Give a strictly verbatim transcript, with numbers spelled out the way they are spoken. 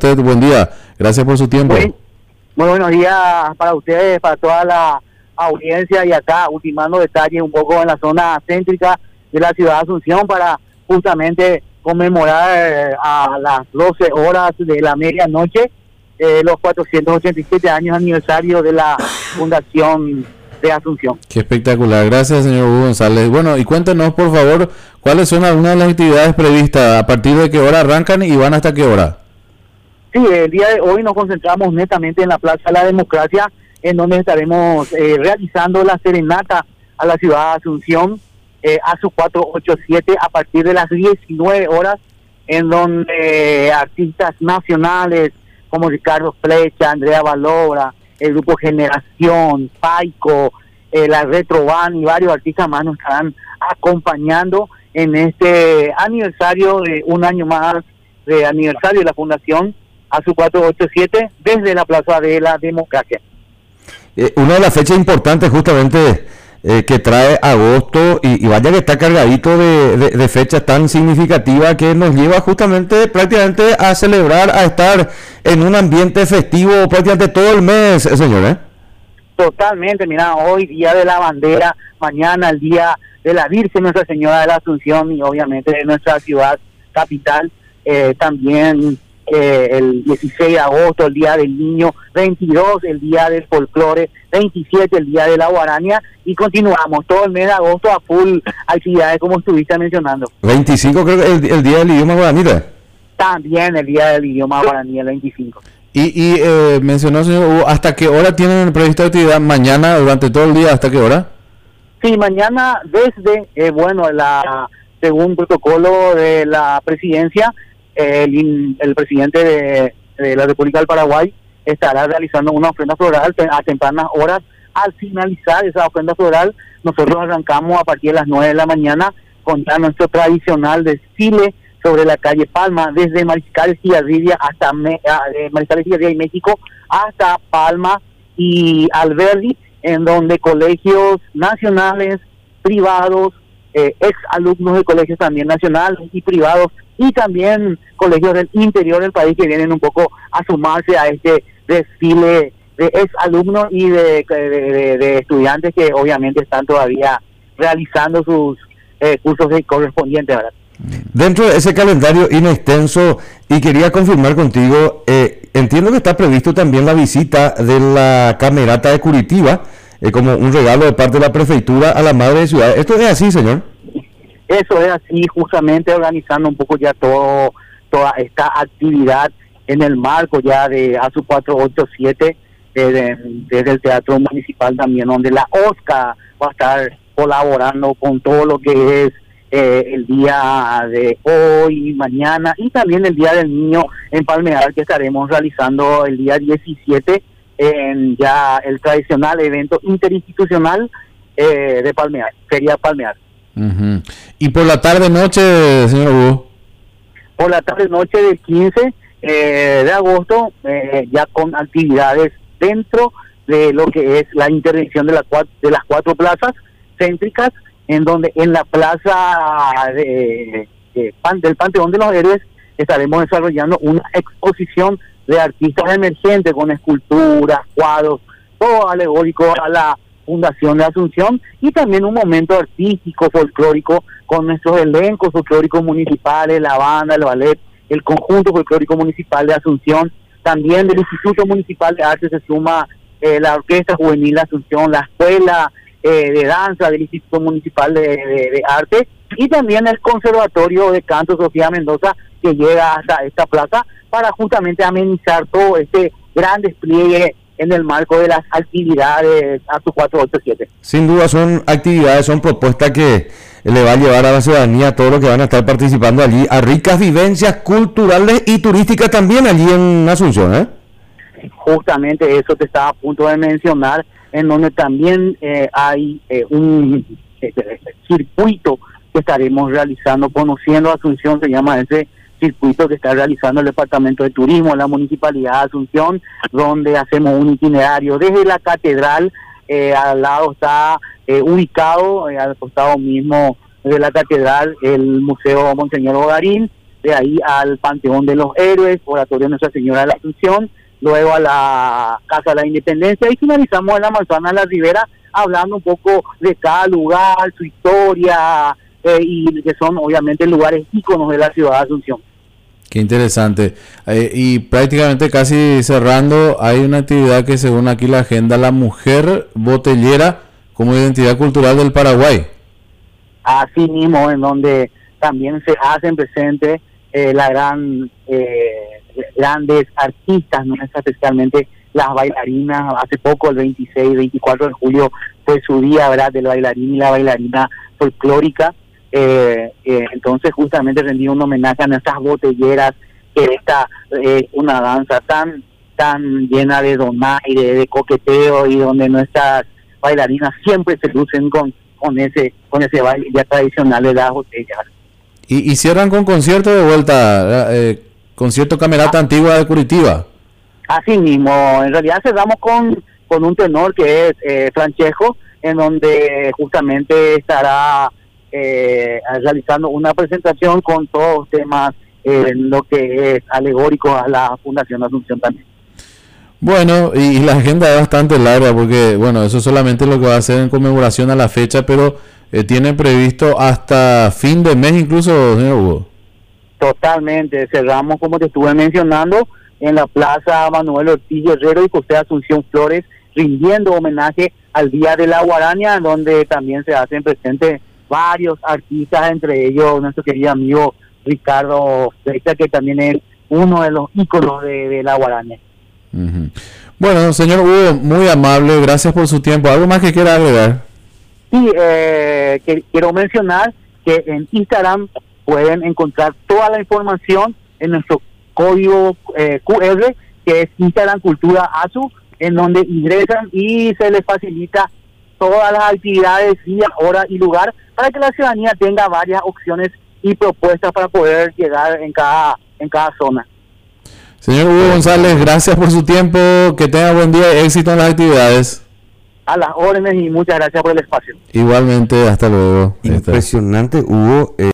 usted, buen día. Gracias por su tiempo. Muy, muy buenos días para ustedes, para toda la audiencia, y acá ultimando detalles un poco en la zona céntrica de la ciudad de Asunción para justamente conmemorar a las doce horas de la medianoche eh, los cuatrocientos ochenta y siete años aniversario de la Fundación de Asunción. Qué espectacular, gracias señor Hugo González. Bueno, y cuéntenos por favor cuáles son algunas de las actividades previstas, a partir de qué hora arrancan y van hasta qué hora. Sí, el día de hoy nos concentramos netamente en la Plaza de la Democracia, en donde estaremos eh, realizando la serenata a la ciudad de Asunción, eh, a su cuatrocientos ochenta y siete, a partir de las diecinueve horas, en donde eh, artistas nacionales como Ricardo Flecha, Andrea Valora, el grupo Generación, Paico, eh, la Retro Band y varios artistas más nos estarán acompañando en este aniversario de un año más de aniversario de la Fundación a su cuatrocientos ochenta y siete desde la Plaza de la Democracia. Eh, una de las fechas importantes justamente eh, que trae agosto, y, y vaya que está cargadito de, de, de fechas tan significativas que nos lleva justamente prácticamente a celebrar, a estar en un ambiente festivo prácticamente todo el mes, señor, ¿eh? Totalmente, mira, hoy día de la bandera, mañana el día de la Virgen Nuestra Señora de la Asunción y obviamente de nuestra ciudad capital, eh, también eh, el dieciséis de agosto, el día del niño, veintidós el día del folclore, veintisiete el día de la guarania, y continuamos todo el mes de agosto a full actividades como estuviste mencionando. veinticinco creo que el, el día del idioma guaraní, ¿eh? También el día del idioma guaraní, el veinticinco. Y, y eh, mencionó, señor Hugo, ¿hasta qué hora tienen prevista actividad? ¿Mañana, durante todo el día, hasta qué hora? Sí, mañana desde, eh, bueno, la según protocolo de la presidencia, eh, el, el presidente de, de la República del Paraguay estará realizando una ofrenda floral a tempranas horas. Al finalizar esa ofrenda floral, nosotros arrancamos a partir de las nueve de la mañana con ya nuestro tradicional desfile sobre la calle Palma, desde Mariscal Cigarrilla hasta Me, eh, Mariscal Cigarrilla y México hasta Palma y Alberdi, en donde colegios nacionales, privados, eh, ex alumnos de colegios también nacionales y privados, y también colegios del interior del país que vienen un poco a sumarse a este desfile de ex alumnos y de, de, de, de estudiantes que obviamente están todavía realizando sus eh, cursos de correspondientes, ¿verdad? Dentro de ese calendario inextenso, y quería confirmar contigo, eh, entiendo que está previsto también la visita de la Camerata de Curitiba, eh, como un regalo de parte de la prefeitura a la madre de ciudad. ¿Esto es así, señor? Eso es así, justamente organizando un poco ya todo toda esta actividad en el marco ya de A S U cuatrocientos ochenta y siete, eh, de, desde el Teatro Municipal también, donde la OSCA va a estar colaborando con todo lo que es Eh, el día de hoy, mañana, y también el Día del Niño en Palmear, que estaremos realizando el día diecisiete en ya el tradicional evento interinstitucional eh, de Palmear, Feria Palmear. Uh-huh. Y por la tarde-noche, señor Hugo. Por la tarde-noche del quince eh, de agosto, eh, ya con actividades dentro de lo que es la intervención de, la, de las cuatro plazas céntricas, en donde en la plaza de, de, de, del Panteón de los Héroes estaremos desarrollando una exposición de artistas emergentes con esculturas, cuadros, todo alegórico a la Fundación de Asunción, y también un momento artístico, folclórico, con nuestros elencos folclóricos municipales, la banda, el ballet, el conjunto folclórico municipal de Asunción. También del Instituto Municipal de Arte se suma eh, la Orquesta Juvenil de Asunción, la Escuela Eh, de danza del Instituto Municipal de, de, de Arte, y también el Conservatorio de Canto Sofía Mendoza, que llega hasta esta plaza para justamente amenizar todo este gran despliegue en el marco de las actividades A S U cuatrocientos ochenta y siete. Sin duda son actividades, son propuestas que le va a llevar a la ciudadanía, a todos los que van a estar participando allí, a ricas vivencias culturales y turísticas también allí en Asunción, ¿eh? Justamente eso te estaba a punto de mencionar, en donde también eh, hay eh, un eh, circuito que estaremos realizando, conociendo Asunción, se llama ese circuito que está realizando el Departamento de Turismo, la Municipalidad de Asunción, donde hacemos un itinerario desde la catedral, eh, al lado está eh, ubicado, eh, al costado mismo de la catedral, el Museo Monseñor Ogarín, de ahí al Panteón de los Héroes, Oratorio Nuestra Señora de la Asunción, luego a la Casa de la Independencia y finalizamos en la Manzana de la Ribera, hablando un poco de cada lugar, su historia, eh, y que son obviamente lugares íconos de la ciudad de Asunción. Qué interesante. Eh, y prácticamente casi cerrando, hay una actividad que según aquí la agenda, la mujer botellera como identidad cultural del Paraguay. Así mismo, en donde también se hacen presentes eh, la gran eh, grandes artistas, ¿no? Especialmente las bailarinas. Hace poco, el veintiséis, veinticuatro de julio, fue su día, ¿verdad?, del bailarín y la bailarina folclórica. Eh, eh, entonces, justamente rendí un homenaje a nuestras botelleras, que esta es eh, una danza tan tan llena de donaire, de coqueteo, y donde nuestras bailarinas siempre se lucen con con ese con ese baile ya tradicional de las botellas. Y, y cierran con concierto de vuelta, eh, concierto Camerata ah, Antigua de Curitiba. Así mismo, en realidad cerramos con, con un tenor que es eh, Francesco, en donde justamente estará eh, realizando una presentación con todos los temas, eh, lo que es alegórico a la Fundación Asunción también. Bueno, y, y la agenda es bastante larga porque, bueno, eso solamente es lo que va a hacer en conmemoración a la fecha, pero eh, tiene previsto hasta fin de mes incluso, señor Hugo. Totalmente, cerramos, como te estuve mencionando, en la Plaza Manuel Ortiz Guerrero y José Asunción Flores, rindiendo homenaje al Día de la Guaraña, donde también se hacen presentes varios artistas, entre ellos nuestro querido amigo Ricardo Flecha, que también es uno de los íconos de, de la Guaraña. Uh-huh. Bueno, señor Hugo, muy amable, gracias por su tiempo. ¿Algo más que quiera agregar? Sí, eh, que, quiero mencionar que en Instagram pueden encontrar toda la información en nuestro código eh, Q R, que es Instagram Cultura Asu, en donde ingresan y se les facilita todas las actividades, día, hora y lugar, para que la ciudadanía tenga varias opciones y propuestas para poder llegar en cada en cada zona. Señor Hugo González, gracias por su tiempo, que tenga buen día y éxito en las actividades. A las órdenes y muchas gracias por el espacio. Igualmente, hasta luego. Impresionante, Hugo. Eh